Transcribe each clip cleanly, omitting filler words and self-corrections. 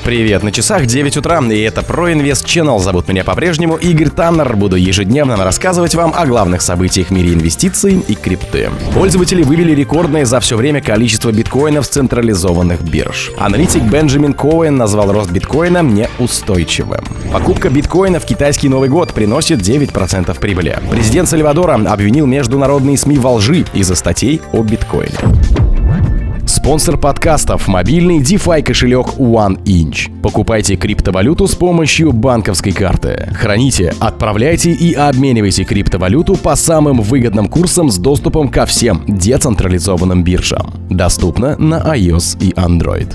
Привет, на часах 9 утра, и это ProInvest Channel. Зовут меня по-прежнему Игорь Таннер. Буду ежедневно рассказывать вам о главных событиях в мире инвестиций и крипты. Пользователи вывели рекордное за все время количество биткоинов с централизованных бирж. Аналитик Бенджамин Коуэн назвал рост биткоина неустойчивым. Покупка биткоина в китайский Новый год приносит 9% прибыли. Президент Сальвадора обвинил международные СМИ во лжи из-за статей о биткоине. Спонсор подкастов – мобильный DeFi кошелек OneInch. Покупайте криптовалюту с помощью банковской карты. Храните, отправляйте и обменивайте криптовалюту по самым выгодным курсам с доступом ко всем децентрализованным биржам. Доступно на iOS и Android.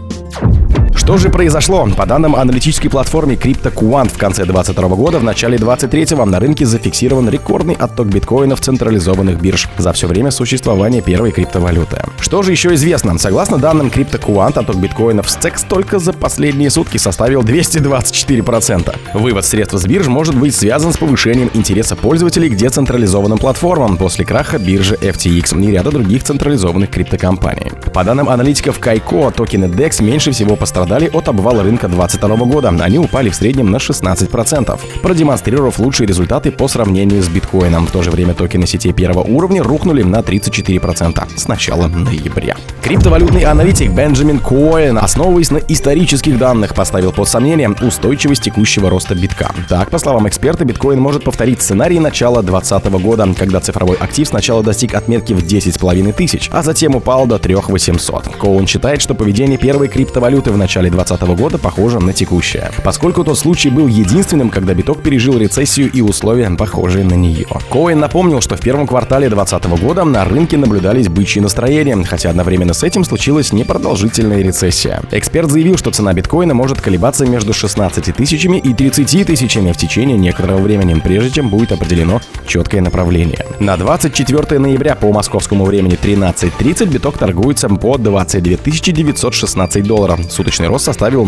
Что же произошло? По данным аналитической платформы CryptoQuant, в конце 2022 года, в начале 2023 на рынке зафиксирован рекордный отток биткоинов централизованных бирж за все время существования первой криптовалюты. Что же еще известно? Согласно данным CryptoQuant, отток биткоинов с CEX только за последние сутки составил 224%. Вывод средств с бирж может быть связан с повышением интереса пользователей к децентрализованным платформам после краха биржи FTX и ряда других централизованных криптокомпаний. По данным аналитиков Kaiko, токены DEX меньше всего пострадали от обвала рынка 2022 года. Они упали в среднем на 16%, продемонстрировав лучшие результаты по сравнению с биткоином. В то же время токены сетей первого уровня рухнули на 34% с начала ноября. Криптовалютный аналитик Бенджамин Коуэн, основываясь на исторических данных, поставил под сомнение устойчивость текущего роста битка. Так, по словам эксперта, биткоин может повторить сценарий начала 2020 года, когда цифровой актив сначала достиг отметки в 10,5 тысяч, а затем упал до 3800. Коуэн считает, что поведение первой криптовалюты в начале 2020 года похоже на текущее, поскольку тот случай был единственным, когда биток пережил рецессию и условия, похожие на нее. Коуэн напомнил, что в первом квартале 2020 года на рынке наблюдались бычьи настроения, хотя одновременно с этим случилась непродолжительная рецессия. Эксперт заявил, что цена биткоина может колебаться между 16 тысячами и 30 тысячами в течение некоторого времени, прежде чем будет определено четкое направление. На 24 ноября по московскому времени 13:30 биток торгуется по $22 916. Суточный рост составил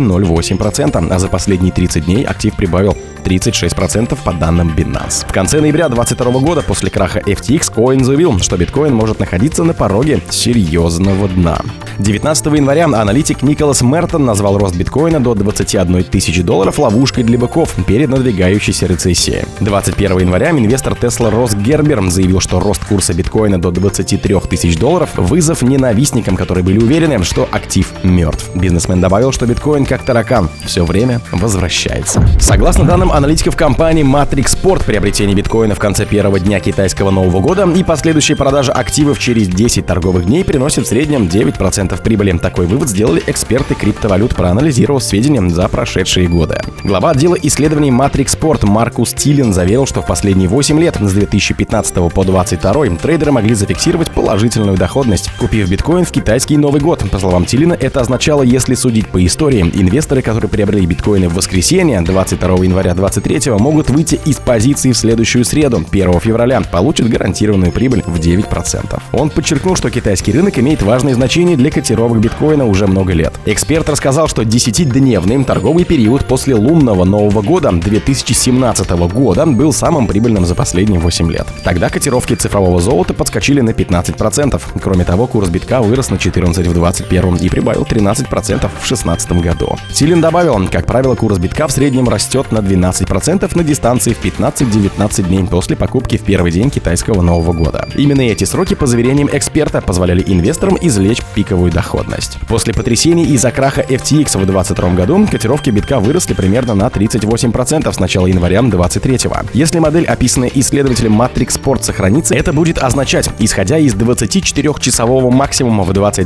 0,08%, а за последние 30 дней актив прибавил 36% по данным Binance. В конце ноября 2022 года, после краха FTX, Коуэн заявил, что биткоин может находиться на пороге серьезного дна. 19 января аналитик Николас Мертон назвал рост биткоина до $21 тысячи ловушкой для быков перед надвигающейся рецессией. 21 января инвестор Tesla Росс Гербер заявил, что рост курса биткоина до $23 тысяч – вызов ненавистникам, которые были уверены, что актив мертв. Бизнесмен добавил, что биткоин как таракан все время возвращается. Согласно данным аналитиков компании Matrix Sport, приобретение биткоина в конце первого дня китайского Нового года и последующая продажа активов через 10 торговых дней приносит в среднем 9% прибыли. Такой вывод сделали эксперты криптовалют, проанализировав сведения за прошедшие годы. Глава отдела исследований Matrix Sport Маркус Тилен заверил, что в последние 8 лет, с 2015 по 2022, трейдеры могли зафиксировать положительную доходность, купив биткоин в китайский Новый год. По словам Тилена, это означало, если судить по истории, инвесторы, которые приобрели биткоины в воскресенье, 22 января 2023, могут выйти из позиции в следующую среду, 1 февраля, получат гарантированную прибыль в 9%. Он подчеркнул, что китайский рынок имеет важное значение для котировок биткоина уже много лет. Эксперт рассказал, что 10-дневный торговый период после лунного Нового года 2017 года был самым прибыльным за последние 8 лет. Тогда котировки цифрового золота подскочили на 15%. Кроме того, курс битка вырос на 14% в 2021 и прибавил 13% в 2016 году. Тилен добавил, как правило, курс битка в среднем растет на 12% на дистанции в 15-19 дней после покупки в первый день китайского Нового года. Именно эти сроки, по заверениям эксперта, позволяли инвесторам извлечь пиковую доходность. После потрясений из-за краха FTX в 2022 году котировки битка выросли примерно на 38% с начала января 2023. Если модель, описанная исследователем Matrix Sport, сохранится, это будет означать, исходя из 24-часового максимума в $22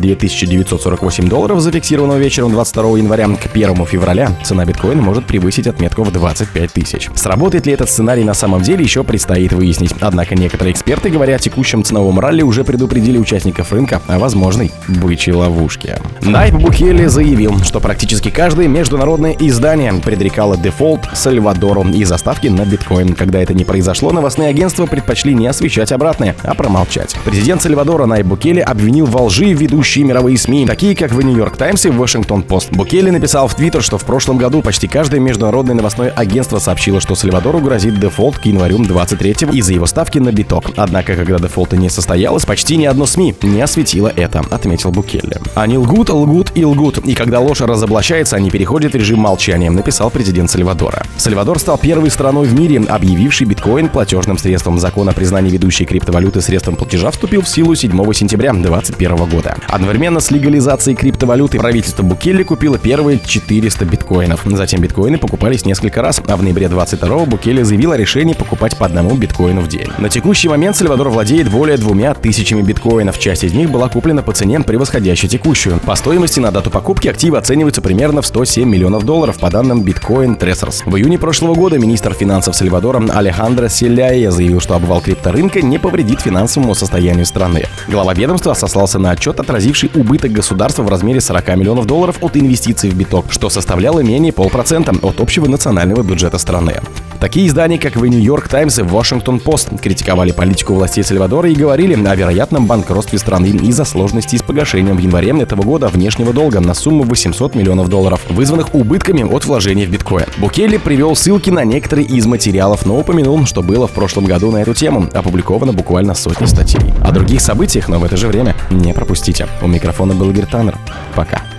948, зафиксированного вечером 22 января, к 1 февраля цена биткоина может превысить отметку в 25 тысяч. Сработает ли этот сценарий на самом деле, еще предстоит выяснить. Однако некоторые эксперты, говоря о текущем ценовом ралли, уже предупредили участников рынка о возможной бычьей ловушке. Найб Букеле заявил, что практически каждое международное издание предрекало дефолт Сальвадору из-за ставки на биткоин. Когда это не произошло, новостные агентства предпочли не освещать обратное, а промолчать. Президент Сальвадора Найб Букеле обвинил во лжи ведущие мировые СМИ, такие как The New York Times и Washington Post. Букеле написал в Твиттер, что в прошлом году почти каждое международное новостное агентство агентство сообщило, что Сальвадору грозит дефолт к январю 23-го из-за его ставки на биток. Однако, когда дефолта не состоялось, почти ни одно СМИ не осветило это, отметил Букелле. Они лгут, лгут и лгут, и когда ложь разоблачается, они переходят в режим молчания, написал президент Сальвадора. Сальвадор стал первой страной в мире, объявившей биткоин платежным средством. Закон о признании ведущей криптовалюты средством платежа вступил в силу 7 сентября 2021 года. Одновременно с легализацией криптовалюты правительство Букелле купило первые 400 биткоинов. Затем биткоины покупались несколько раз, а в ноябре 22-го Букелле заявил о решении покупать по одному биткоину в день. На текущий момент Сальвадор владеет более 2000 биткоинов. Часть из них была куплена по цене, превосходящей текущую. По стоимости на дату покупки активы оцениваются примерно в $107 миллионов по данным Bitcoin Tracers. В июне прошлого года министр финансов Сальвадора Алехандро Селяя заявил, что обвал крипторынка не повредит финансовому состоянию страны. Глава ведомства сослался на отчет, отразивший убыток государства в размере $40 миллионов от инвестиций в биток, что составляло менее 0,5% от общего национального бюджета страны. Такие издания, как The New York Times и Washington Post, критиковали политику властей Сальвадора и говорили о вероятном банкротстве страны из-за сложностей с погашением в январе этого года внешнего долга на сумму $800 миллионов, вызванных убытками от вложений в биткоин. Букелле привел ссылки на некоторые из материалов, но упомянул, что было в прошлом году на эту тему. Опубликовано буквально сотни статей. О других событиях, но в это же время не пропустите. У микрофона был Игорь Таннер. Пока.